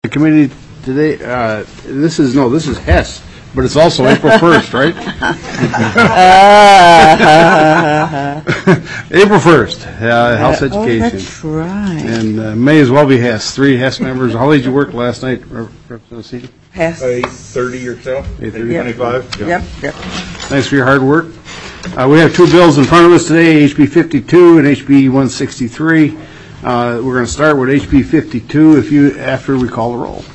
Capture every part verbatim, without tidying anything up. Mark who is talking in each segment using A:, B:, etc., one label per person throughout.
A: The committee today, uh, this is, no, this is Hess, but it's also April first, right? April first, uh, Health Education.
B: Oh, that's right.
A: And uh, may as well be Hess, three Hess members. How late did you work last night, Representative Seaton?
B: Hess.
C: eight thirty or so, eight twenty-five.
B: Yep, yep.
A: Thanks for your hard work. Uh, we have two bills in front of us today, H B fifty-two and H B one sixty-three. Uh, we're going to start with H B fifty-two if you, after we call the roll.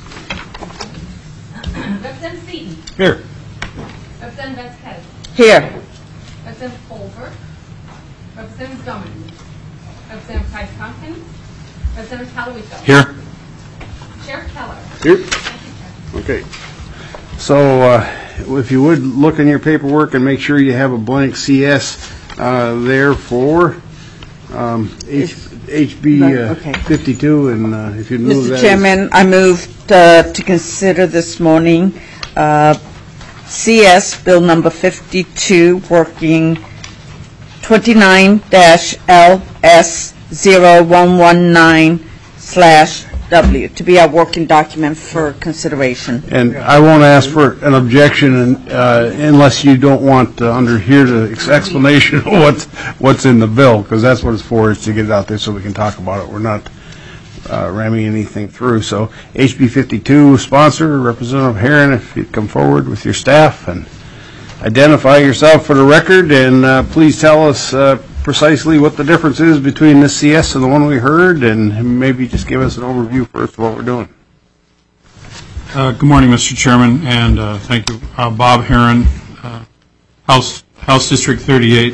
D: Representative Seaton.
A: Here.
D: Representative Vasquez.
B: Here.
D: Representative Colbert. Representative Drummond. Representative Price Tompkins. Representative Talawito.
A: Here.
D: Sheriff Keller.
A: Here.
D: Thank you, Chair.
A: Okay. So uh, if you would look in your paperwork and make sure you have a blank C S uh, there for um, H, HB uh,
B: Okay.
A: fifty-two, and uh, if you move that.
B: Mister Chairman, I moved uh, to consider this morning uh, C S Bill number fifty-two, working twenty-nine L S zero one one nine slash W, to be our working document for consideration.
A: And I won't ask for an objection uh, unless you don't want uh, under here the ex- explanation of what's, what's in the bill, because that's what it's for, is to get it out there so we can talk about it. We're not uh, ramming anything through. So H B fifty-two sponsor, Representative Herron, if you'd come forward with your staff and identify yourself for the record, and uh, please tell us uh, precisely what the difference is between this C S and the one we heard, and maybe just give us an overview first of what we're doing.
E: Uh, good morning, Mister Chairman, and uh, thank you. Uh, Bob Herron, uh, House House District thirty-eight.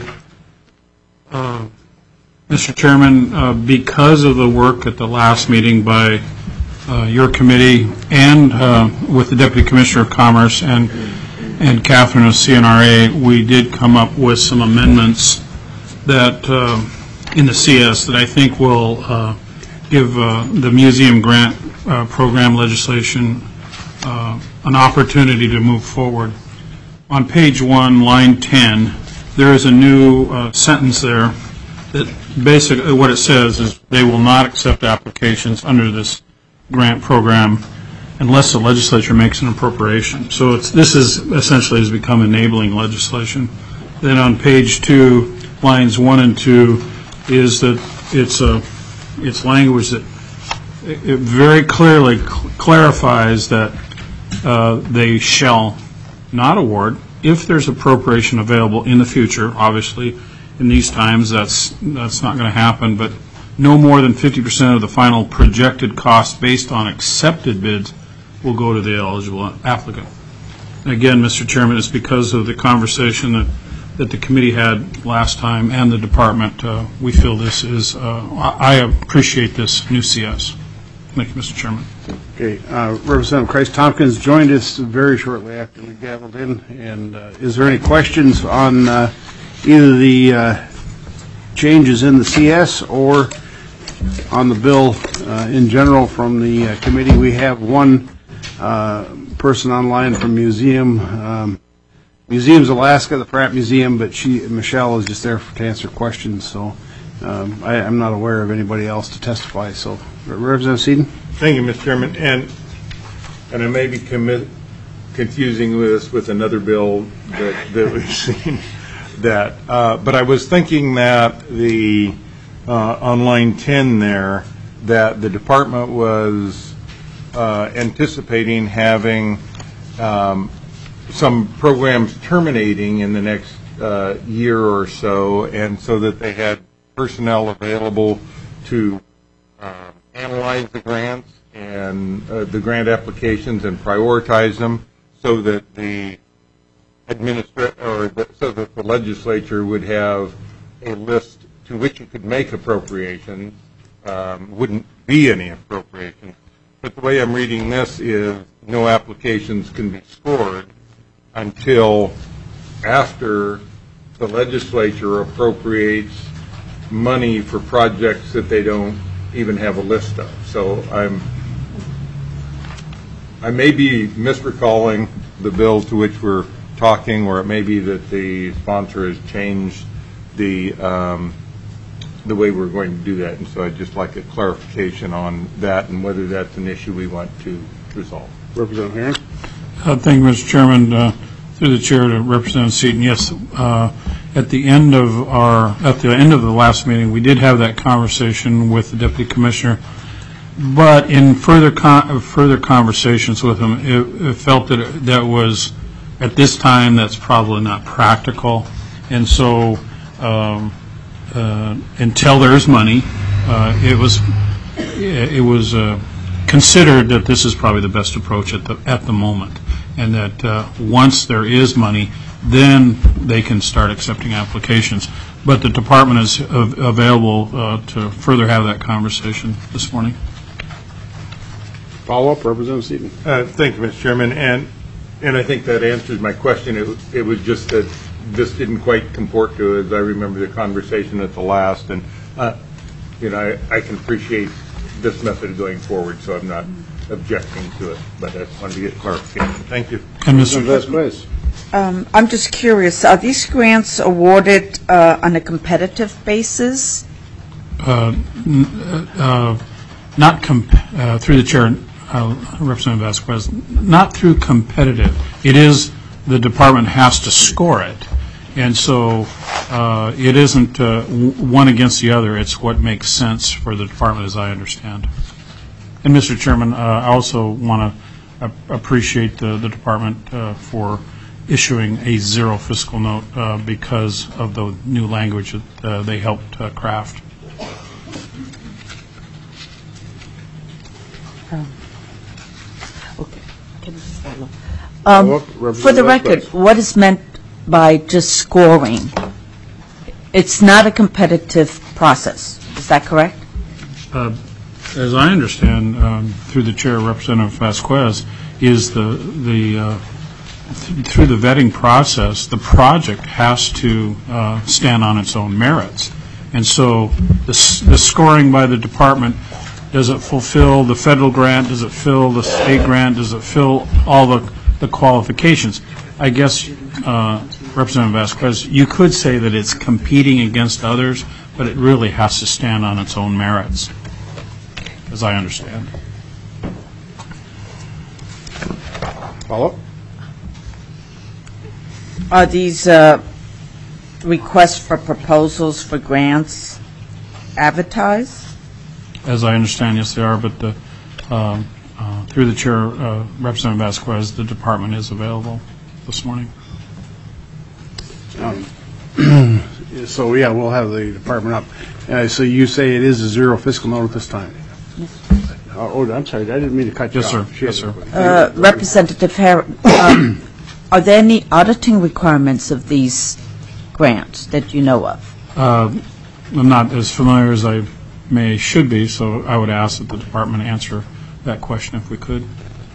E: Uh, Mister Chairman, uh, because of the work at the last meeting by uh, your committee and uh, with the Deputy Commissioner of Commerce and and Catherine of C N R A, we did come up with some amendments that uh, in the C S that I think will uh, give uh, the museum grant uh, program legislation uh, an opportunity to move forward. On page one, line ten, there is a new uh, sentence there that basically what it says is they will not accept applications under this grant program unless the legislature makes an appropriation. So it's, this is essentially has become enabling legislation. Then on page two, lines one and two, is that it's a it's language that it very clearly cl- clarifies that uh, they shall not award if there's appropriation available in the future. Obviously, in these times, that's that's not going to happen. But no more than fifty percent of the final projected cost based on accepted bids will go to the eligible applicant. And again, Mister Chairman, it's because of the conversation that. that the committee had last time and the department. Uh, we feel this is, uh, I, I appreciate this new C S. Thank you, Mister Chairman.
A: Okay, uh, Representative Price Tompkins joined us very shortly after we gavelled in, and uh, is there any questions on uh, either the uh, changes in the C S or on the bill uh, in general from the uh, committee? We have one uh, person online from Museum um, Museums Alaska, the Pratt Museum, but she, Michelle, is just there to answer questions, so um, I, I'm not aware of anybody else to testify. So, Representative Seaton?
C: Thank you, Mister Chairman. And and I may be commi- confusing this with another bill that, that we've seen. That, uh, but I was thinking that the uh, on line ten there, that the department was uh, anticipating having um, some programs terminating in the next uh, year or so, and so that they had personnel available to uh, analyze the grants and uh, the grant applications and prioritize them, so that the administra- or the, so that the legislature would have a list to which it could make appropriations. Um, wouldn't be any appropriations, but the way I'm reading this is no applications can be scored until after the legislature appropriates money for projects that they don't even have a list of. So I'm, I may be misrecalling the bill to which we're talking, or it may be that the sponsor has changed the um, the way we're going to do that. And so I'd just like a clarification on that and whether that's an issue we want to resolve.
A: Representative Herron?
E: Uh, Thank you, Mister Chairman. Uh, Through the chair to Representative Seaton, yes, uh, at the end of our, at the end of the last meeting, we did have that conversation with the Deputy Commissioner, but in further con- further conversations with him, it, it felt that it, that was, at this time, that's probably not practical. And so um, uh, until there's money, uh, it was, it was uh, considered that this is probably the best approach at the, at the moment. And that uh, once there is money, then they can start accepting applications. But the department is av- available uh, to further have that conversation this morning.
A: Follow-up, Representative Seaton?
C: Uh, Thank you, Mister Chairman, and, and I think that answers my question. It, it was just that this didn't quite comport to, as I remember the conversation at the last, and, uh, you know, I, I can appreciate this method going forward, so I'm not objecting to it, but I just wanted to get clarification. Thank you.
E: And Mister
A: Representative Vasquez?
B: Um, I'm just curious, are these grants awarded uh, on a competitive basis?
E: Uh, n- uh, not com- uh, through the chair, uh, Representative Vasquez, not through competitive. It is, the department has to score it. And so uh, it isn't uh, w- one against the other. It's what makes sense for the department, as I understand. And Mister Chairman, uh, I also want to uh, appreciate the, the department uh, for issuing a zero fiscal note uh, because of the new language that uh, they helped uh, craft.
B: Okay. Can you just follow? Um,
A: Follow-up,
B: For the
A: Representative
B: record,
A: Vasquez.
B: what is meant by just scoring? It's not a competitive process, is that correct?
E: Uh, As I understand, um, through the chair, Representative Vasquez, is the, the uh, th- through the vetting process, the project has to uh, stand on its own merits. And so the, s- the scoring by the department, does it fulfill the federal grant, does it fill the state grant, does it fill all the, the qualifications? I guess, uh, Representative Vasquez, you could say that it's competing against others, but it really has to stand on its own merits, as I understand.
A: Follow-up?
B: Are these uh, requests for proposals for grants advertised?
E: As I understand, yes, they are, but the, um, uh, through the chair, uh, Representative Vasquez, the department is available this morning.
A: So, yeah, we'll have the department up. Uh, So you say it is a zero fiscal note at this time? Oh, oh, I'm sorry, I didn't mean to cut you
E: Yes,
A: off.
E: sir.
A: She
E: Yes,
A: had-
B: Uh, Representative Herron, um, are there any auditing requirements of these grants that you know of?
E: Uh, I'm not as familiar as I may, should be, so I would ask that the department answer that question if we could.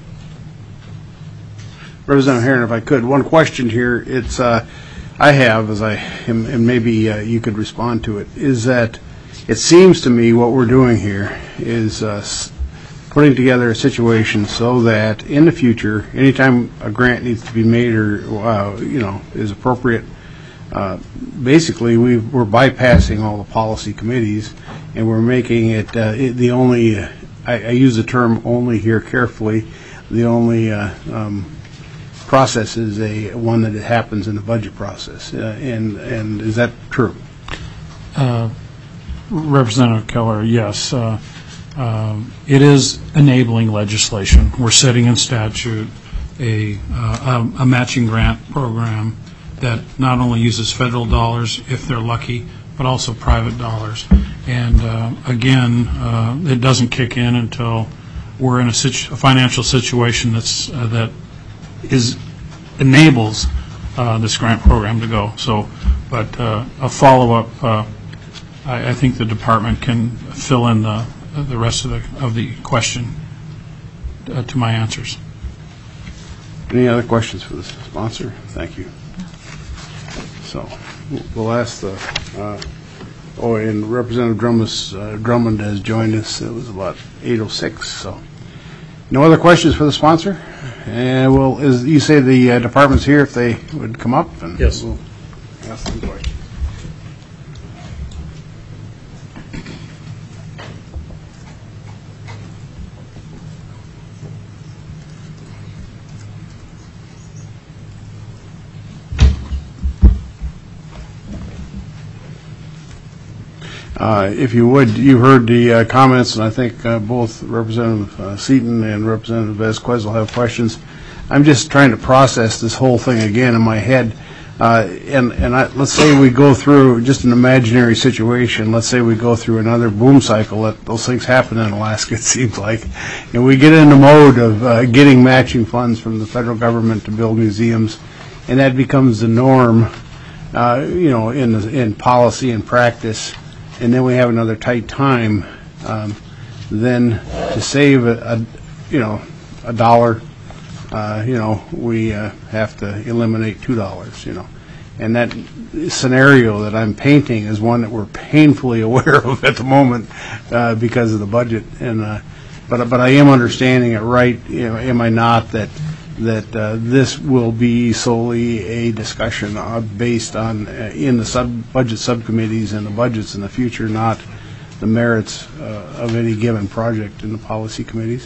A: Representative Herron, if I could, one question here, it's, uh, I have, as I, and and maybe uh, you could respond to it, is that it seems to me what we're doing here is uh, s- putting together a situation so that in the future, anytime a grant needs to be made or, uh, you know, is appropriate, uh, basically, we we're bypassing all the policy committees, and we're making it, uh, it the only, uh, I I use the term only here carefully, the only uh, um, process is a, one that it happens in the budget process. Uh, And, and is that true?
E: Uh, Representative Keller, yes. uh, um, It is enabling legislation. We're setting in statute a, uh, a a matching grant program that not only uses federal dollars, if they're lucky, but also private dollars. And uh, again, uh, it doesn't kick in until we're in a situ- a financial situation that's, uh, that is, enables uh, this grant program to go. So, but uh, a follow-up, uh, I I think the department can fill in the the rest of the of the question uh, to my answers.
A: Any other questions for the sponsor? Thank you. So, we'll ask the, uh, oh, and Representative Drummond, uh, Drummond has joined us. It was about eight oh six, so. No other questions for the sponsor? And well, as you say, the uh, department's here if they would come up, and
E: Yes.
A: we'll ask them questions. Uh, If you would, you heard the uh, comments, and I think uh, both Representative uh, Seaton and Representative Vasquez will have questions. I'm just trying to process this whole thing again in my head. Uh, And, and I- let's say we go through, just an imaginary situation, let's say we go through another boom cycle. That Those things happen in Alaska, it seems like. And we get in the mode of uh, getting matching funds from the federal government to build museums, and that becomes the norm, uh, you know, in, the- in policy and practice. And then we have another tight time, um, then to save a, a, you know, a dollar, uh, you know, we uh, have to eliminate two dollars, you know. And that scenario that I'm painting is one that we're painfully aware of at the moment uh, because of the budget. And uh, but but I am understanding it right, you know, am I not, that that uh, this will be solely a discussion uh, based on, uh, in the sub budget subcommittees and the budgets in the future, not the merits uh, of any given project in the policy committees?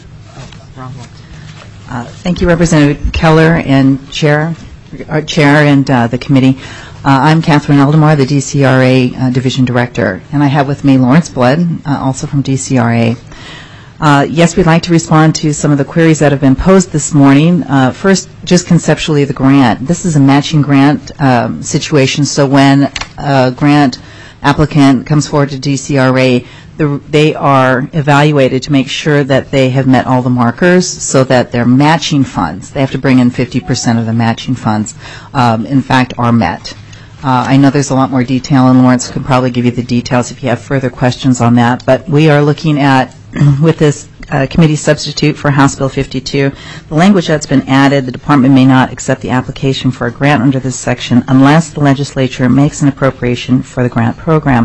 F: Uh, Thank you, Representative Keller and Chair, uh, Chair and uh, the committee. Uh, I'm Catherine Eldemar, the D C R A uh, Division Director, and I have with me Lawrence Blood, uh, also from D C R A. Uh, yes, we'd like to respond to some of the queries that have been posed this morning. Uh, first, just conceptually, the grant. This is a matching grant um, situation, so when a grant applicant comes forward to D C R A, the, they are evaluated to make sure that they have met all the markers so that their matching funds, they have to bring in fifty percent of the matching funds, um, in fact, are met. Uh, I know there's a lot more detail, and Lawrence could probably give you the details if you have further questions on that, but we are looking at with this uh, committee substitute for House Bill fifty-two, the language that's been added, the department may not accept the application for a grant under this section unless the legislature makes an appropriation for the grant program.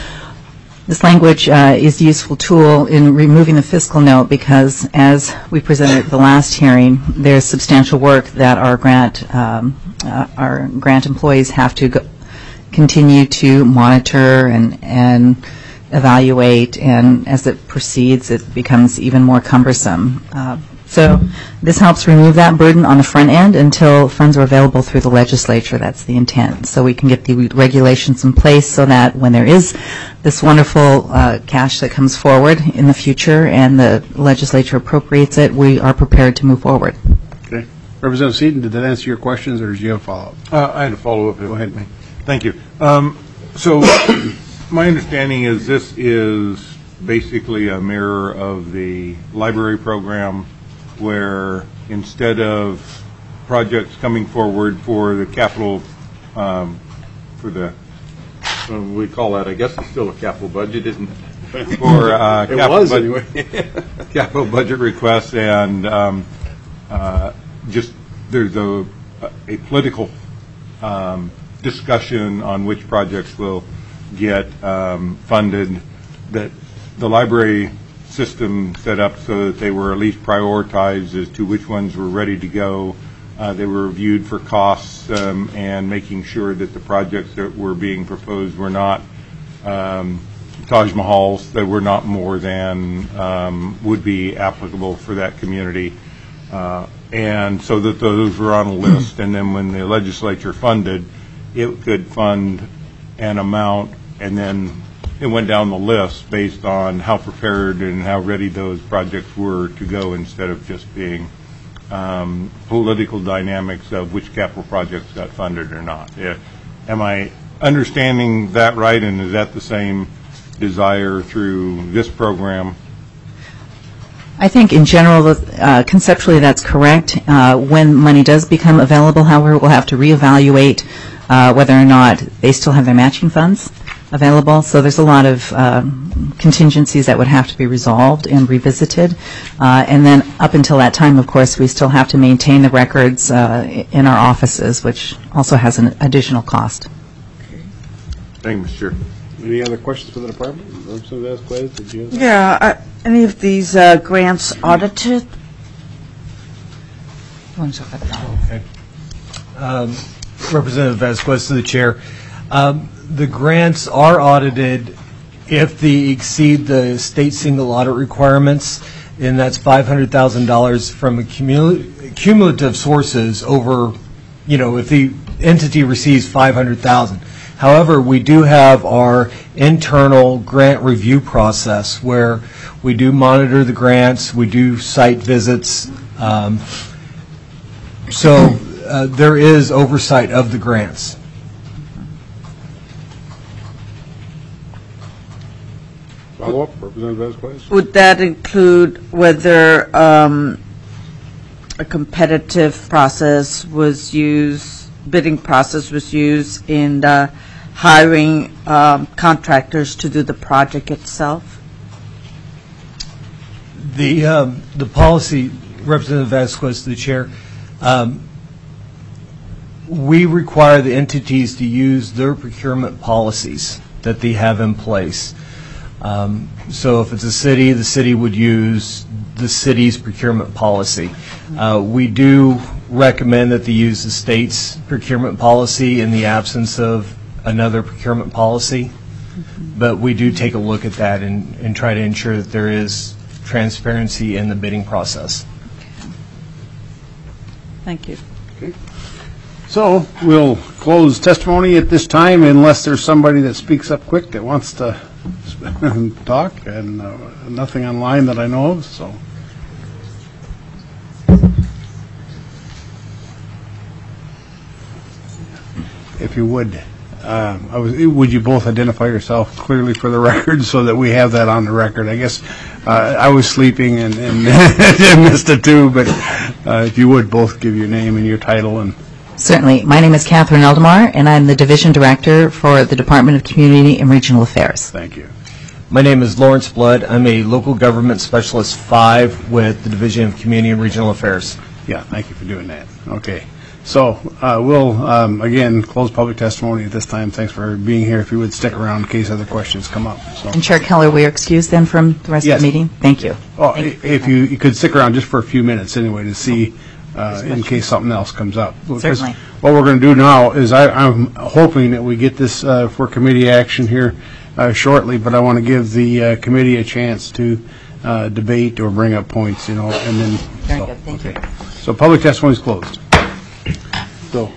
F: This language uh, is a useful tool in removing the fiscal note because, as we presented at the last hearing, there's substantial work that our grant um, uh, our grant employees have to go, continue to monitor and and evaluate, and as it proceeds, it becomes even more cumbersome. Uh, so this helps remove that burden on the front end until funds are available through the legislature. That's the intent. So we can get the regulations in place so that when there is this wonderful uh, cash that comes forward in the future and the legislature appropriates it, we are prepared to move forward.
A: Okay. Representative Seaton, did that answer your questions, or did you have a follow-up?
C: Uh, I had a follow-up.
A: Go ahead.
C: Thank you. Um, So my understanding is this is basically a mirror of the library program, where instead of projects coming forward for the capital, um, for the, what do we call that? I guess it's still a capital budget, isn't it? For uh,
A: It
C: capital
A: was,
C: bud-
A: anyway.
C: capital budget requests, and um, uh, just there's a a political um, discussion on which projects will get um, funded, that the library system set up so that they were at least prioritized as to which ones were ready to go. Uh, they were reviewed for costs um, and making sure that the projects that were being proposed were not um, Taj Mahals, that were not more than um, would be applicable for that community. Uh, and so that those were on a list, and then when the legislature funded, it could fund an amount, and then it went down the list based on how prepared and how ready those projects were to go, instead of just being um, political dynamics of which capital projects got funded or not. Yeah. Am I understanding that right, and is that the same desire through this program?
F: I think in general, uh, conceptually, that's correct. Uh, when money does become available, however, we'll have to reevaluate uh, whether or not they still have their matching funds available. So there's a lot of um, contingencies that would have to be resolved and revisited. Uh, and then up until that time, of course, we still have to maintain the records uh, in our offices, which also has an additional cost.
C: Thank you, Mister Chair.
A: Any other questions for the department? Representative Vasquez, did you?
B: Yeah, are any of these uh, grants audited? You want to talk about that?
G: Okay. Um, Representative Vasquez to the chair. Um, the grants are audited if they exceed the state single audit requirements, and that's five hundred thousand dollars from a cumul- cumulative sources over, you know, if the entity receives five hundred thousand dollars. However, we do have our internal grant review process where we do monitor the grants, we do site visits. Um, so uh, there is oversight of the grants.
A: Follow-up, Representative Vasquez?
B: Would that include whether um, a competitive process was used, bidding process was used in uh, hiring um, contractors to do the project itself?
G: The, um, the policy, Representative Vasquez, to the chair, um, we require the entities to use their procurement policies that they have in place. Um, so if it's a city, the city would use the city's procurement policy. Uh, we do recommend that they use the state's procurement policy in the absence of another procurement policy, but we do take a look at that and, and try to ensure that there is transparency in the bidding process.
B: Thank you.
A: Okay. So we'll close testimony at this time unless there's somebody that speaks up quick that wants to talk, and uh, nothing online that I know of, so. If you would, um, I was, would you both identify yourself clearly for the record so that we have that on the record? I guess uh, I was sleeping and, and missed it too, but uh, if you would both give your name and your title. And
F: Certainly. My name is Catherine Eldemar, and I'm the Division Director for the Department of Community and Regional Affairs.
A: Thank you.
G: My name is Lawrence Blood. I'm a Local Government Specialist five with the Division of Community and Regional Affairs.
A: Yeah, thank you for doing that. Okay. So uh, we'll, um, again, close public testimony at this time. Thanks for being here. If you would stick around in case other questions come up. So.
F: And Chair Keller, we are excused then from the rest
A: Yes.
F: of the meeting? Thank you.
A: Oh,
F: Thank you.
A: if you, you could stick around just for a few minutes anyway to see uh, in case something else comes up. Because
F: Certainly.
A: what we're going to do now is I, I'm hoping that we get this uh, for committee action here uh, shortly, but I want to give the uh, committee a chance to uh, debate or bring up points, you know, and then.
F: Very
A: so,
F: good. Thank
A: okay.
F: you.
A: So public testimony is closed. So.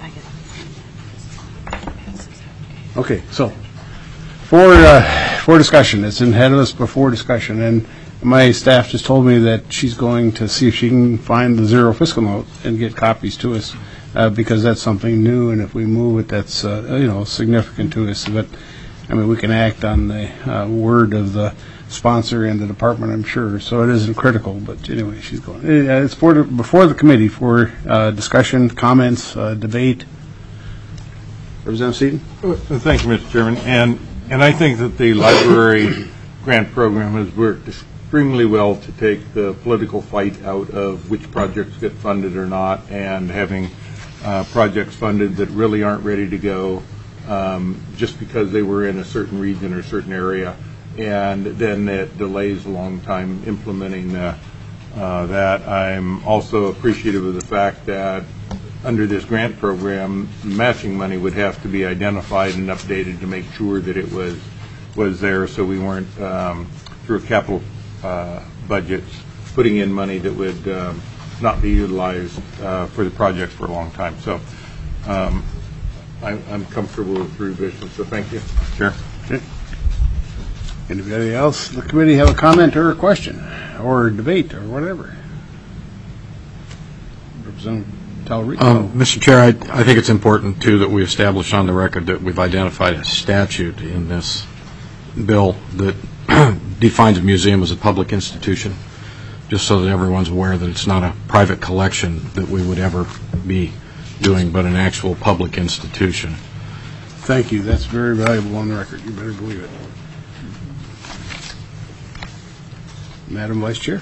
A: Okay, so for uh, for discussion, it's in head of us before discussion, and my staff just told me that she's going to see if she can find the zero fiscal note and get copies to us uh, because that's something new, and if we move it, that's uh, you know significant to us. But I mean, we can act on the uh, word of the sponsor and the department, I'm sure. So it isn't critical, but anyway, she's going. Uh, it's for the, before the committee for uh, discussion, comments, uh, debate. Representative Seaton?
C: Thank you, Mister Chairman. And, and I think that the library grant program has worked extremely well to take the political fight out of which projects get funded or not, and having uh, projects funded that really aren't ready to go um, just because they were in a certain region or certain area, and then it delays a long time implementing uh, uh, that. I'm also appreciative of the fact that under this grant program, matching money would have to be identified and updated to make sure that it was was there, so we weren't um, through capital uh, budgets putting in money that would um, not be utilized uh, for the projects for a long time. So um, I'm, I'm comfortable with the revision. So thank you, Chair.
A: Okay. Anybody else in the committee have a comment or a question or a debate or whatever? Representative Talerico.
H: Um, Mister Chair, I, I think it's important, too, that we establish on the record that we've identified a statute in this bill that defines a museum as a public institution, just so that everyone's aware that it's not a private collection that we would ever be doing, but an actual public institution.
A: Thank you. That's very valuable on the record. You better believe it. Madam Vice Chair?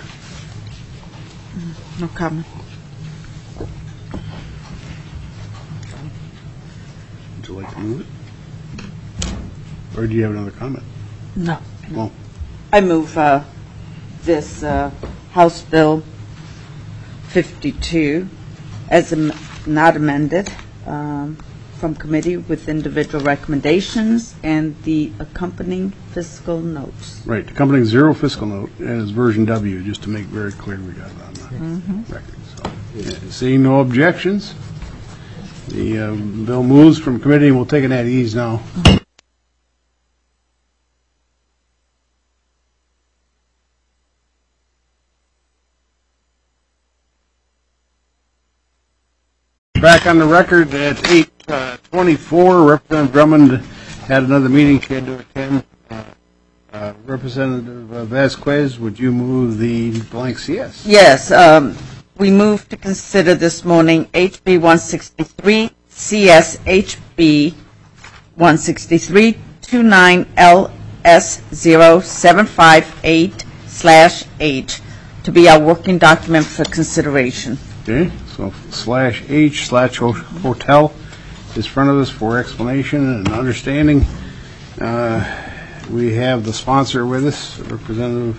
B: No comment.
A: Would you like to move it? Or do you have another comment?
B: No.
A: Well,
B: I move uh, this uh, House Bill fifty-two as am- not amended um, from committee with individual recommendations and the accompanying fiscal notes.
A: right. Accompanying zero fiscal note as version W, just to make very clear we got it on the
B: Mm-hmm.
A: record. So, yeah, seeing no objections, The uh, bill moves from committee, and we'll take it at ease now. Back on the record at eight twenty-four, Representative Drummond had another meeting she had to attend. Uh, uh, Representative uh, Vasquez, would you move the blank C S?
B: Yes, um, we move to consider this morning H B one sixty-three, C S H B one sixty-three twenty-nine L S zero seven five eight slash H to be our working document for consideration.
A: Okay, so slash H slash ho- hotel is in front of us for explanation and understanding. Uh, we have the sponsor with us, Representative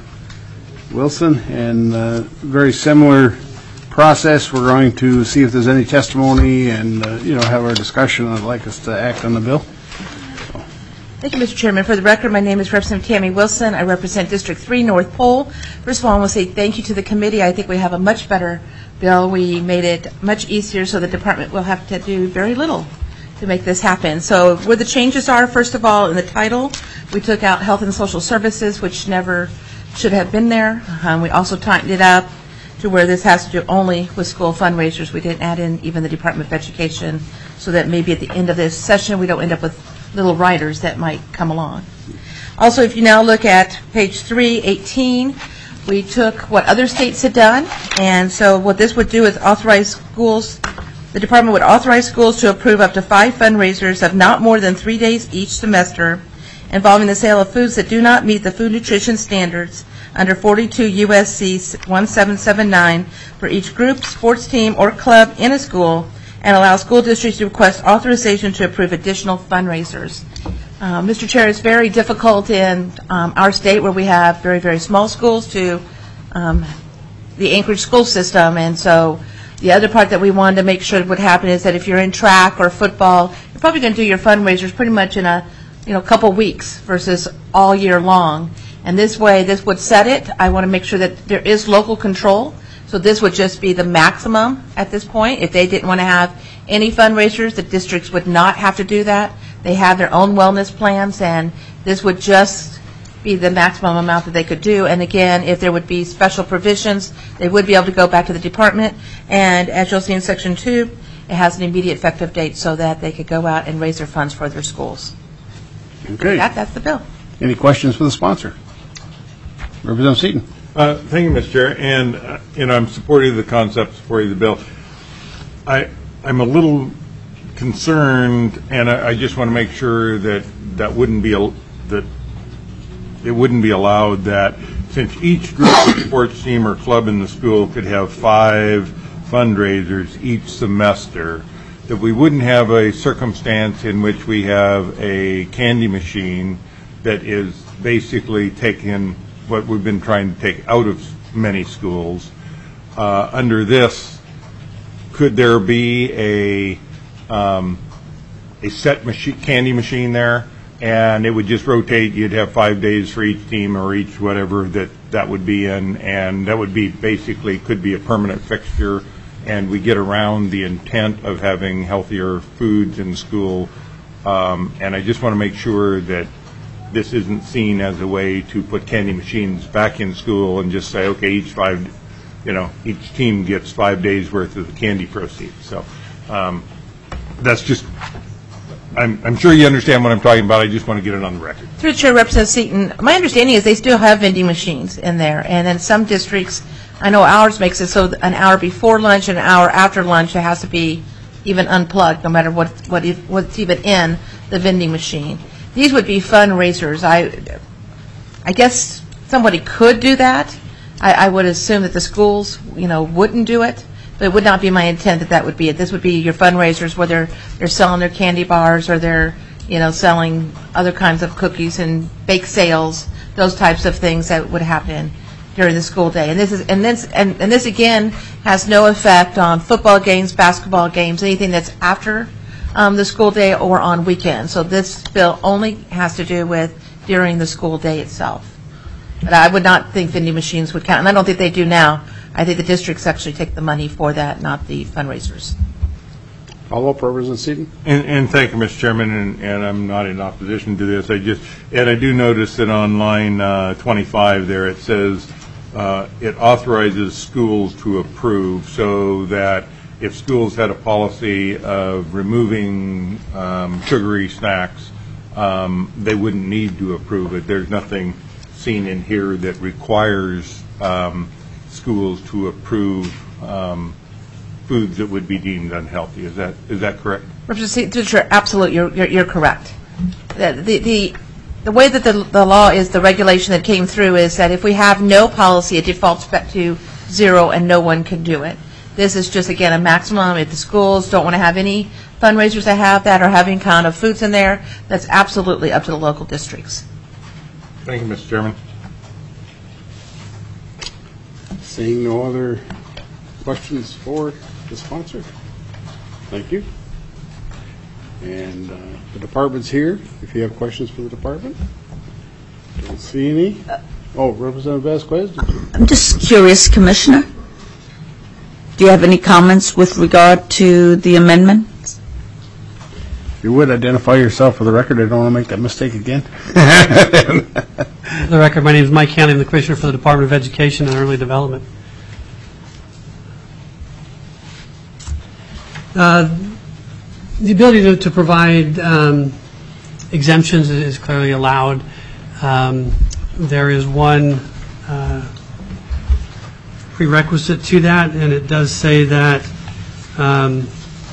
A: Wilson, and uh, very similar process. We're going to see if there's any testimony and, uh, you know, have our discussion. I'd like us to act on the bill.
I: Thank you, Mister Chairman. For the record, my name is Representative Tammy Wilson. I represent District three North Pole. First of all, I want to say thank you to the committee. I think we have a much better bill. We made it much easier so the department will have to do very little to make this happen. So where the changes are, first of all, in the title, we took out Health and Social Services, which never should have been there. Um, we also tightened it up to where this has to do only with school fundraisers. We didn't add in even the Department of Education, so that maybe at the end of this session we don't end up with little riders that might come along. Also, if you now look at page three eighteen, we took what other states had done, and so what this would do is authorize schools, the department would authorize schools to approve up to five fundraisers of not more than three days each semester involving the sale of foods that do not meet the food nutrition standards under forty-two U S C seventeen seventy-nine for each group, sports team, or club in a school, and allow school districts to request authorization to approve additional fundraisers. Uh, Mister Chair, it's very difficult in um, our state where we have very, very small schools to um, the Anchorage school system, and so the other part that we wanted to make sure would happen is that if you're in track or football, you're probably going to do your fundraisers pretty much in a you know couple weeks versus all year long. And this way, this would set it. I want to make sure that there is local control. So this would just be the maximum at this point. If they didn't want to have any fundraisers, the districts would not have to do that. They have their own wellness plans, and this would just be the maximum amount that they could do. And again, if there would be special provisions, they would be able to go back to the department. And as you'll see in section two, it has an immediate effective date so that they could go out and raise their funds for their schools.
A: Okay.
I: That, that's the bill.
A: Any questions for the sponsor? Representative Seaton.
C: Uh, Thank you, Mister Chair, and, uh, you know, I'm supportive of the concept, supportive of the bill. I, I'm a little concerned, and I, I just want to make sure that that wouldn't be, al- that it wouldn't be allowed that since each group of sports team or club in the school could have five fundraisers each semester, that we wouldn't have a circumstance in which we have a candy machine that is basically taking what we've been trying to take out of many schools. Uh, under this, could there be a um, a set machine, candy machine there, and it would just rotate? You'd have five days for each team or each whatever that that would be in, and that would be basically could be a permanent fixture, and we get around the intent of having healthier foods in school. Um, and I just want to make sure that this isn't seen as a way to put candy machines back in school and just say, okay, each five, you know, each team gets five days worth of the candy proceeds. So um, that's just, I'm, I'm sure you understand what I'm talking about. I just want to get it on the record.
I: Through the Chair, Representative Seaton, my understanding is they still have vending machines in there, and then some districts, I know ours makes it so that an hour before lunch and an hour after lunch, it has to be even unplugged, no matter what, what if, what's even in the vending machine. These would be fundraisers. I, I guess somebody could do that. I, I would assume that the schools, you know, wouldn't do it, but it would not be my intent that that would be it. This would be your fundraisers, whether they're selling their candy bars or they're, you know, selling other kinds of cookies and bake sales, those types of things that would happen during the school day. And this is, and this, and, and this again has no effect on football games, basketball games, anything that's after Um, the school day or on weekends. So this bill only has to do with during the school day itself. But I would not think vending machines would count, and I don't think they do now. I think the districts actually take the money for that, not the fundraisers.
A: Follow-up, Representative Seaton?
C: And, and thank you, Mister Chairman, and, and I'm not in opposition to this. I just, and I do notice that on line uh, twenty-five there, it says uh, it authorizes schools to approve, so that if schools had a policy of removing um, sugary snacks, um, they wouldn't need to approve it. There's nothing seen in here that requires um, schools to approve um, foods that would be deemed unhealthy. Is that is that correct?
I: Representative, absolutely, you're, you're, you're correct. The, the, the, the way that the, the law is, the regulation that came through is that if we have no policy, it defaults back to zero and no one can do it. This is just, again, a maximum. If the schools don't want to have any fundraisers that have that or having kind of foods in there, that's absolutely up to the local districts.
C: Thank you, Mister Chairman.
A: Seeing no other questions for the sponsor? Thank you. And uh, the department's here, if you have questions for the department. Don't see any. Oh, Representative Vasquez? Did you?
B: I'm just curious, Commissioner. Do you have any comments with regard to the amendment?
A: If you would, identify yourself for the record. I don't want to make that mistake again.
J: For the record, my name is Mike County. I'm the Commissioner for the Department of Education and Early Development. Uh, the ability to, to provide um, exemptions is clearly allowed. Um, there is one uh, prerequisite to that, and it does say that um,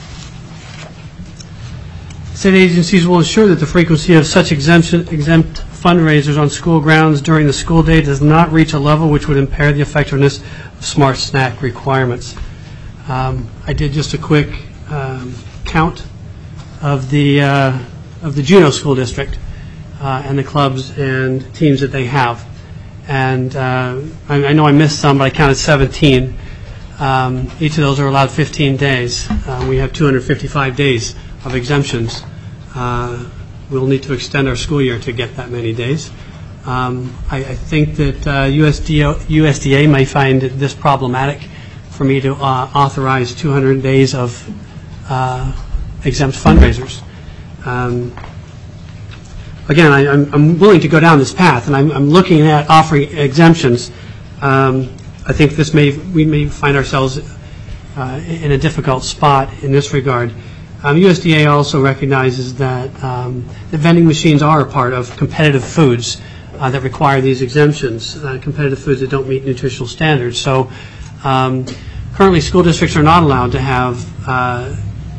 J: state agencies will ensure that the frequency of such exemption, exempt fundraisers on school grounds during the school day does not reach a level which would impair the effectiveness of smart snack requirements. Um, I did just a quick um, count of the uh, of the Juneau School District uh, and the clubs and teams that they have. And uh, I, I know I missed some, but I counted seventeen. Um, each of those are allowed fifteen days. Uh, we have two hundred fifty-five days of exemptions. Uh, we'll need to extend our school year to get that many days. Um, I, I think that uh, U S D A, U S D A may find this problematic for me to uh, authorize two hundred days of uh, exempt fundraisers. Um, Again, I, I'm, I'm willing to go down this path, and I'm, I'm looking at offering exemptions. Um, I think this may we may find ourselves uh, in a difficult spot in this regard. Um, U S D A also recognizes that um, the vending machines are a part of competitive foods uh, that require these exemptions, uh, competitive foods that don't meet nutritional standards. So um, currently, school districts are not allowed to have uh,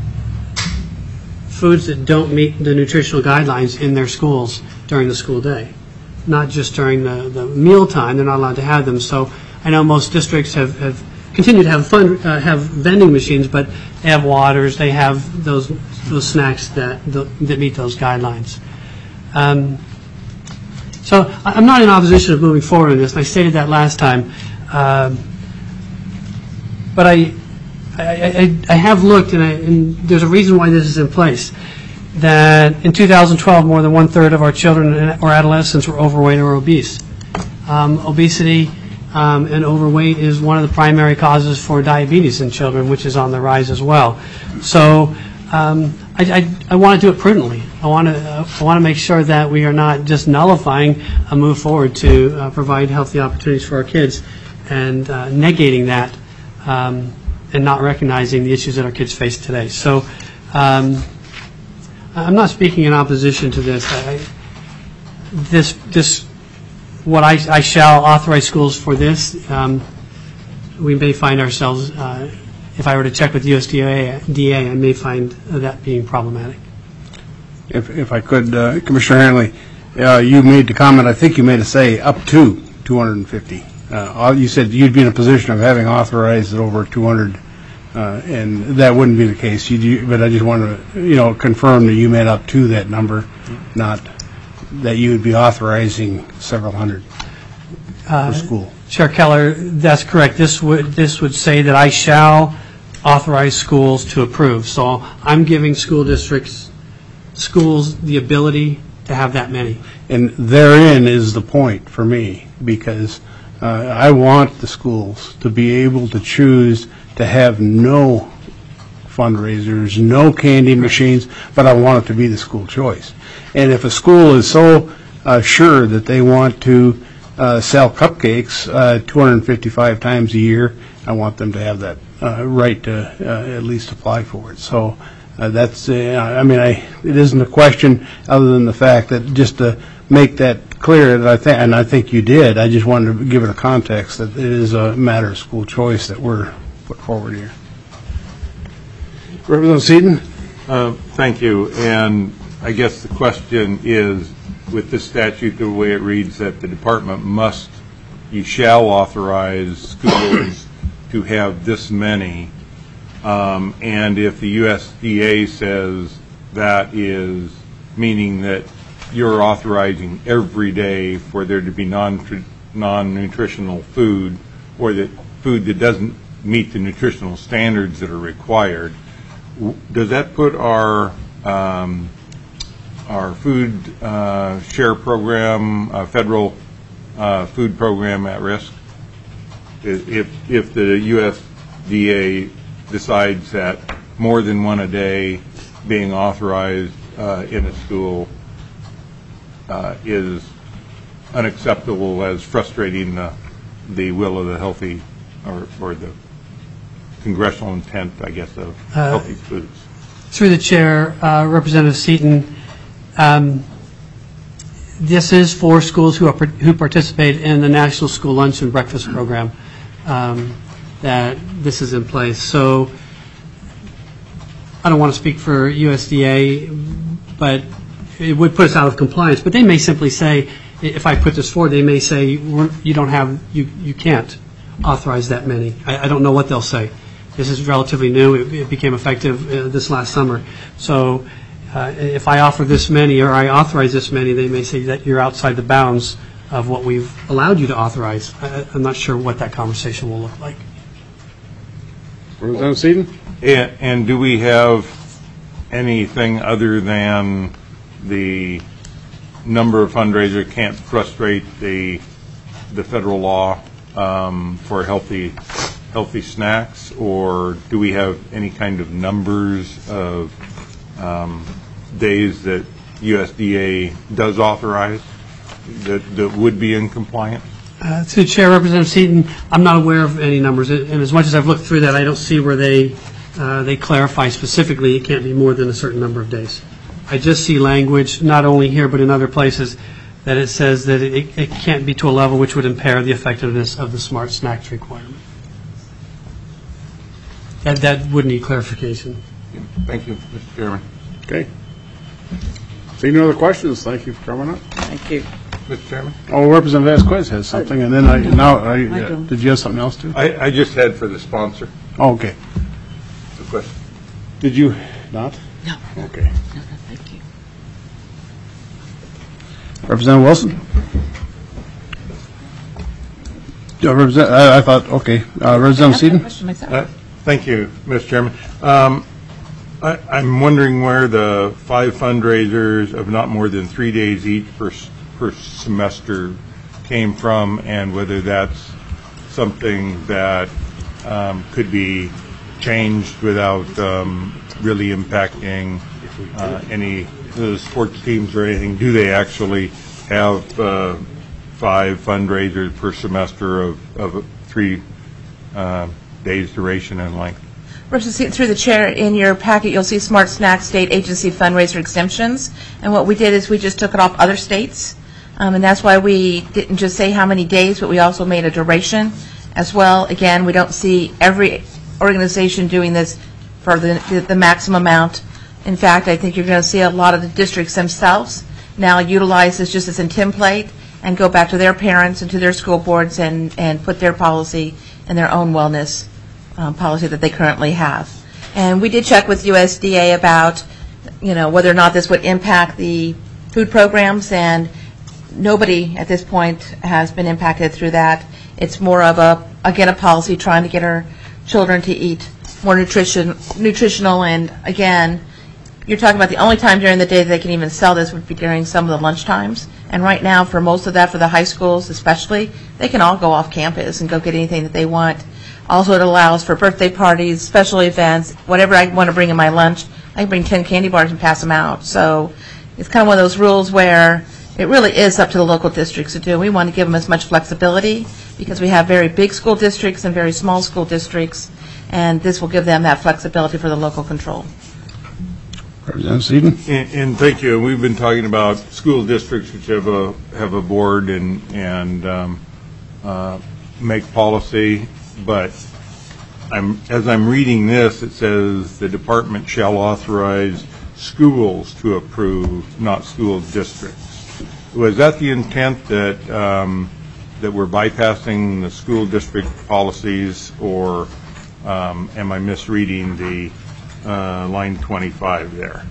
J: foods that don't meet the nutritional guidelines in their schools during the school day. Not just during the, the meal time, they're not allowed to have them. So I know most districts have, have continued to have fun, uh, have vending machines, but they have waters, they have those those snacks that that meet those guidelines. Um, so I'm not in opposition of moving forward in this, and I stated that last time. Um, but I I, I, I have looked, and, I, and there's a reason why this is in place, that in two thousand twelve, more than one-third of our children or adolescents were overweight or obese. Um, obesity um, and overweight is one of the primary causes for diabetes in children, which is on the rise as well. So um, I, I, I want to do it prudently. I want to uh, I want to make sure that we are not just nullifying a move forward to uh, provide healthy opportunities for our kids and uh, negating that um, and not recognizing the issues that our kids face today. So um, I'm not speaking in opposition to this. I, this, this, what I, I shall authorize schools for this, um, we may find ourselves, uh, if I were to check with U S D A, D A, I may find that being problematic.
A: If, if I could, uh, Commissioner Hanley, uh, you made the comment, I think you made a say, up to two hundred fifty. Uh, you said you'd be in a position of having authorized over two hundred, uh, and that wouldn't be the case. You, but I just want to, you know, confirm that you made up to that number, not that you would be authorizing several hundred
J: uh,
A: per school.
J: Chair Keller, that's correct. This would this would say that I shall authorize schools to approve. So I'm giving school districts, schools, the ability to have that many.
A: And therein is the point for me, because Uh, I want the schools to be able to choose to have no fundraisers, no candy machines, but I want it to be the school choice. And if a school is so uh, sure that they want to uh, sell cupcakes uh, two hundred fifty-five times a year, I want them to have that uh, right to uh, at least apply for it. So uh, that's, uh, I mean, I, it isn't a question other than the fact that just to make that clear, that I think, and I think you did, I just wanted to give it a context that it is a matter of school choice that we're put forward here. Representative Seaton?
C: Uh, Thank you. And I guess the question is, with this statute, the way it reads, that the department must, you shall authorize schools to have this many. Um, and if the U S D A says that is meaning that you're authorizing every day for there to be non non-nutritional food, or that food that doesn't meet the nutritional standards that are required, does that put our um, our food uh, share program, uh, federal uh, food program at risk? If if the U S D A decides that more than one a day being authorized uh, in a school uh, is unacceptable, as frustrating the, the will of the healthy, or, or the congressional intent, I guess, of
J: Uh,
C: healthy foods.
J: Through the chair, uh, Representative Seaton, um, this is for schools who are, who participate in the National School Lunch and Breakfast Program, um, that this is in place. So I don't want to speak for U S D A, but it would put us out of compliance. But they may simply say, if I put this forward, they may say, "We're- you don't have, you, you can't authorize that many." I, I don't know what they'll say. This is relatively new. It, it became effective uh, this last summer. So uh, if I offer this many, or I authorize this many, they may say that you're outside the bounds of what we've allowed you to authorize. I, I'm not sure what that conversation will look like.
A: Representative Seaton?
C: And, and do we have anything other than the number of fundraisers can't frustrate the the federal law um, for healthy healthy snacks, or do we have any kind of numbers of um, days that U S D A does authorize that, that would be in compliance?
J: Uh, To the Chair, Representative Seaton, I'm not aware of any numbers, and as much as I've looked through that, I don't see where they uh, they clarify specifically it can't be more than a certain number of days. I just see language, not only here but in other places, that it says that it, it can't be to a level which would impair the effectiveness of the smart snacks requirement. That, that would need clarification.
C: Thank you, Mister Chairman.
A: Okay. Seeing no other questions, thank you for coming up.
B: Thank you.
C: Mister Chairman?
A: Oh, Representative Vasquez has something, and then I, now, I, uh,
B: don't.
A: did you have something else too?
C: I, I just had for the sponsor
A: Oh, okay.
C: a question.
A: Did you not?
B: No.
A: Okay.
B: No, no, thank you.
A: Representative Wilson? Yeah, Represent- I, I thought, okay. Uh, Representative Seaton?
I: Question myself.
C: Uh, Thank you, Mister Chairman. Um, I- I'm wondering where the five fundraisers of not more than three days each per s- per semester came from, and whether that's something that um, could be changed without um, really impacting uh, any of the sports teams or anything. Do they actually have uh, five fundraisers per semester of of three uh, days duration and length?
I: Representative, through the chair, in your packet, you'll see Smart Snacks State Agency fundraiser exemptions. And what we did is we just took it off other states. Um, and that's why we didn't just say how many days, but we also made a duration as well. Again, we don't see every organization doing this for the, the, the maximum amount. In fact, I think you're going to see a lot of the districts themselves now utilize this just as a template and go back to their parents and to their school boards and, and put their policy and their own wellness um, policy that they currently have. And we did check with U S D A about, you know, whether or not this would impact the food programs, and nobody at this point has been impacted through that. It's more of a, again, a policy trying to get our children to eat more nutrition, nutritional, and again, you're talking about the only time during the day that they can even sell this would be during some of the lunch times. And right now, for most of that, for the high schools especially, they can all go off campus and go get anything that they want. Also, it allows for birthday parties, special events, whatever I want to bring in my lunch. I can bring ten candy bars and pass them out. So it's kind of one of those rules where it really is up to the local districts to do. We want to give them as much flexibility because we have very big school districts and very small school districts, and this will give them that flexibility for the local control.
A: Representative Seaton?
C: And, and thank you. We've been talking about school districts which have a have a board and and um, uh, make policy, but I'm as I'm reading this, it says the department shall authorize schools to approve, not school districts. Was that the intent that um, that we're bypassing the school district policies, or um, am I misreading the uh, line twenty-five there?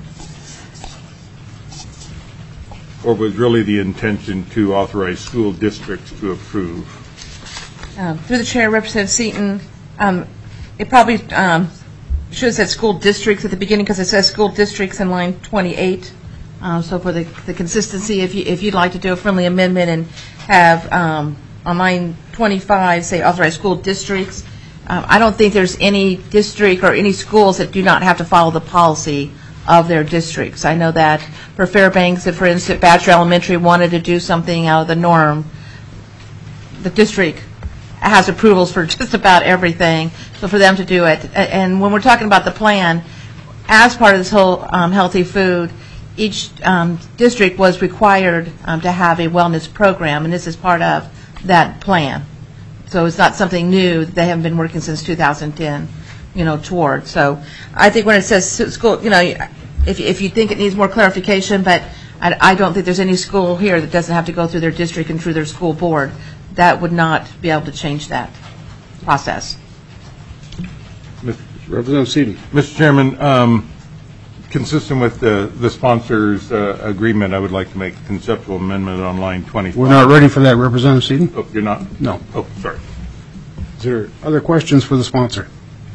C: Or was really the intention to authorize school districts to approve?
I: Um, through the chair, Representative Seaton, um, it probably um, should have said school districts at the beginning because it says school districts in line twenty-eight. Um, so for the, the consistency, if, you, if you'd like to do a friendly amendment and have um, on line twenty-five say authorize school districts, um, I don't think there's any district or any schools that do not have to follow the policy of their districts. I know that for Fairbanks, if for instance Badger Elementary wanted to do something out of the norm, the district has approvals for just about everything, so for them to do it. And when we're talking about the plan, as part of this whole um, healthy food, each um, district was required um, to have a wellness program, and this is part of that plan. So it's not something new. They haven't been working since two thousand ten, you know, toward. So I think when it says school, you know, if, if you think it needs more clarification, but I, I don't think there's any school here that doesn't have to go through their district and through their school board. That would not be able to change that process.
A: Representative Seaton?
C: Mister Chairman, um, consistent with the, the sponsor's uh, agreement, I would like to make a conceptual amendment on line twenty-five.
A: We're not ready for that, Representative Seaton?
C: Oh, you're not?
A: No.
C: Oh, sorry.
A: Is there other questions for the sponsor?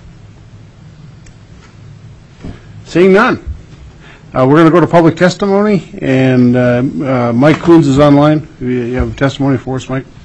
A: Seeing none. Uh, We're going to go to public testimony, and uh, uh, Mike Coons is online. You have testimony for us, Mike?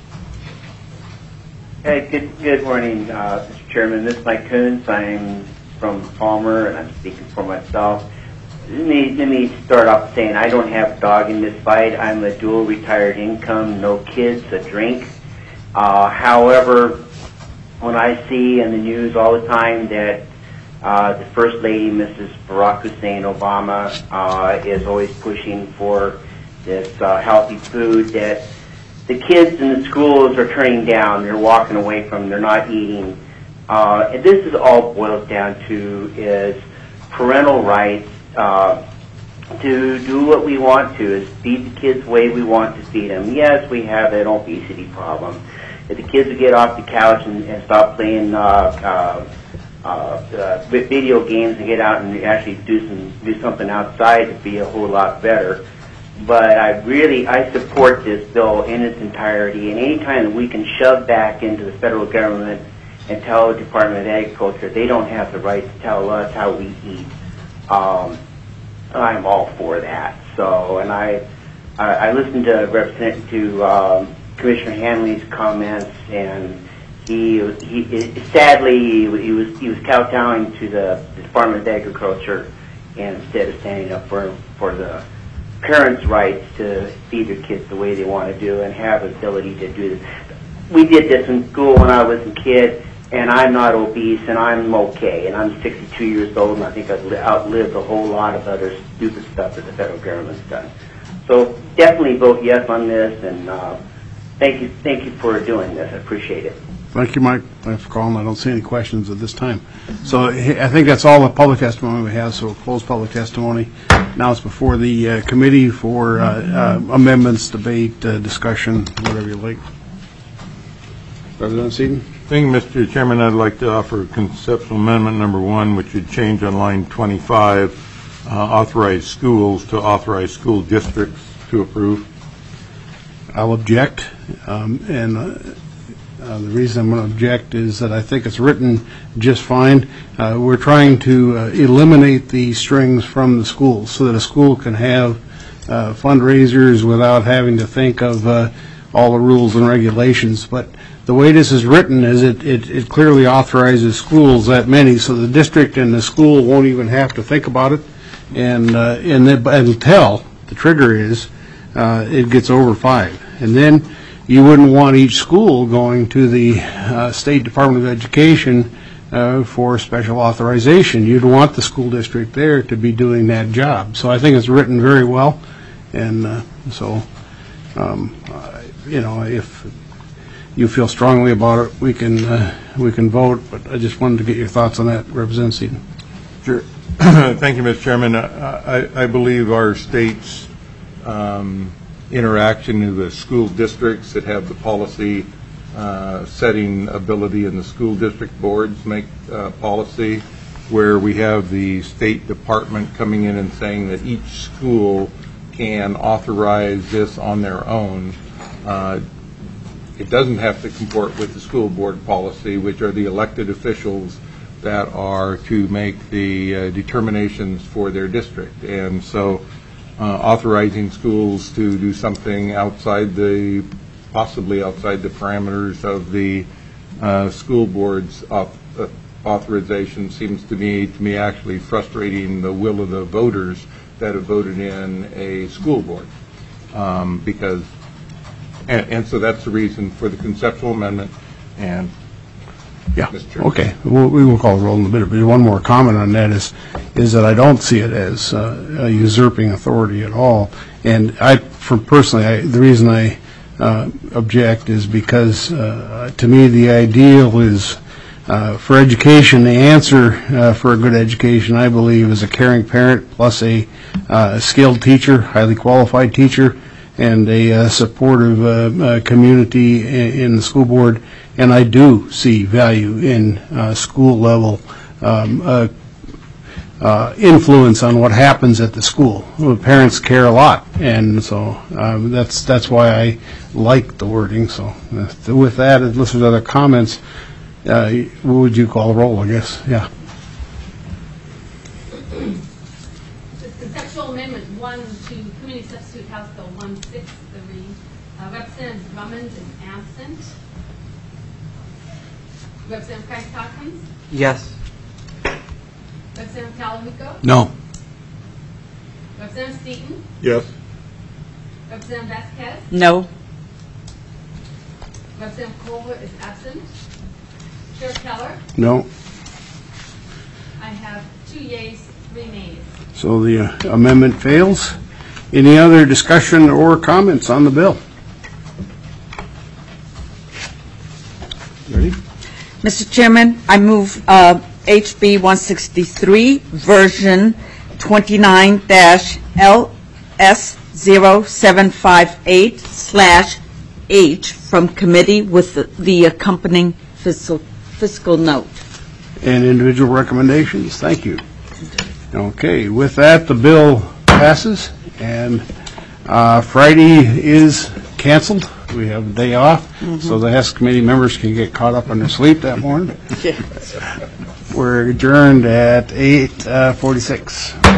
K: Hey, good, good morning, uh, Mister Chairman. This is Mike Coons. I'm from Palmer, and I'm speaking for myself. Let me, let me start off saying I don't have a dog in this fight. I'm a dual retired income, no kids, a drink. Uh, however, when I see in the news all the time that uh, the First Lady, Missus Barack Hussein Obama, uh, is always pushing for this uh, healthy food that the kids in the schools are turning down, they're walking away from, they're not eating. Uh, and this is all boils down to is parental rights uh, to do what we want to, is feed the kids the way we want to feed them. Yes, we have an obesity problem. If the kids would get off the couch and, and stop playing uh, uh, uh, uh, video games and get out and actually do some do something outside, it'd be a whole lot better. But I really, I support this bill in its entirety, and any time that we can shove back into the federal government and tell the Department of Agriculture they don't have the right to tell us how we eat, um, I'm all for that. So, and I, I, I listened to Representative to um, Commissioner Hanley's comments, and he, he sadly he was he was kowtowing to the, the Department of Agriculture instead of standing up for for the parents' rights to feed their kids the way they want to do and have the ability to do this. We did this in school when I was a kid, and I'm not obese, and I'm okay, and I'm sixty-two years old, and I think I've li- outlived a whole lot of other stupid stuff that the federal government's done. So definitely vote yes on this, and uh, thank you, thank you for doing this. I appreciate it.
A: Thank you, Mike. Thanks for calling. I don't see any questions at this time. So I think that's all the public testimony we have, so we'll close public testimony. Now it's before the uh, committee for uh, uh, amendments, debate, uh, discussion, whatever you like. Representative Seaton?
C: Thank you, Mister Chairman. I'd like to offer conceptual amendment number one, which would change on line twenty-five, uh, authorize schools to authorize school districts to approve.
A: I'll object, um, and uh, uh, the reason I'm going to object is that I think it's written just fine. Uh, we're trying to uh, eliminate the strings from the schools so that a school can have uh, fundraisers without having to think of uh, all the rules and regulations. But the way this is written is it, it, it clearly authorizes schools that many, so the district and the school won't even have to think about it, and, uh, and then, until the trigger is, uh, it gets over five. And then you wouldn't want each school going to the uh, State Department of Education uh, for special authorization. You'd want the school district there to be doing that job. So I think it's written very well, and uh, so, um, uh, you know, if you feel strongly about it, we can uh, we can vote. But I just wanted to get your thoughts on that, Representative Seaton.
C: Sure. Thank you, Mister Chairman. I, I believe our state's um, interaction with school districts that have the policy uh, setting ability, and the school district boards make uh, policy, where we have the State Department coming in and saying that each school can authorize this on their own. Uh, It doesn't have to comport with the school board policy, which are the elected officials that are to make the uh, determinations for their district. And so uh, authorizing schools to do something outside the, possibly outside the parameters of the uh, school board's auth uh, authorization seems to me, to me actually frustrating the will of the voters that have voted in a school board. Um, because And, and so that's the reason for the conceptual amendment. And
A: Yeah,
C: Mister Chairman.
A: okay. We'll- We will call the roll in a bit, but one more comment on that is, is that I don't see it as uh, a usurping authority at all. And I, for personally, I, the reason I uh, object is because, uh, to me, the ideal is, uh, for education, the answer uh, for a good education, I believe, is a caring parent plus a uh, skilled teacher, highly qualified teacher, and a uh, supportive uh, uh, community in, in the school board. And I do see value in uh, school level um, uh, uh, influence on what happens at the school. Well, parents care a lot, and so um, that's that's why I like the wording. So uh, with that, unless there's other comments, uh, what would you call a roll, I guess? Yeah.
D: The conceptual amendment one to Committee Substitute House Bill one sixty-three. Uh, Representative Drummond is absent. Representative Price Hawkins?
L: Yes.
D: Representative Talahuco?
A: No.
D: Representative Seaton?
C: Yes.
D: Representative Vasquez?
B: No.
D: Representative Culver is absent. Chair Keller?
A: No.
D: I have two yeas, three nays.
A: So the uh, amendment fails. Any other discussion or comments on the bill? Ready?
B: Mister Chairman, I move uh, H B one sixty-three, version twenty-nine L S zero seven five eight slash H from committee with the- the accompanying fiscal fiscal note.
A: And individual recommendations? Thank you. Okay, with that, the bill passes, and uh, Friday is canceled. We have a day off, so the Hess committee members can get caught up on their sleep that morning. We're adjourned at eight forty-six.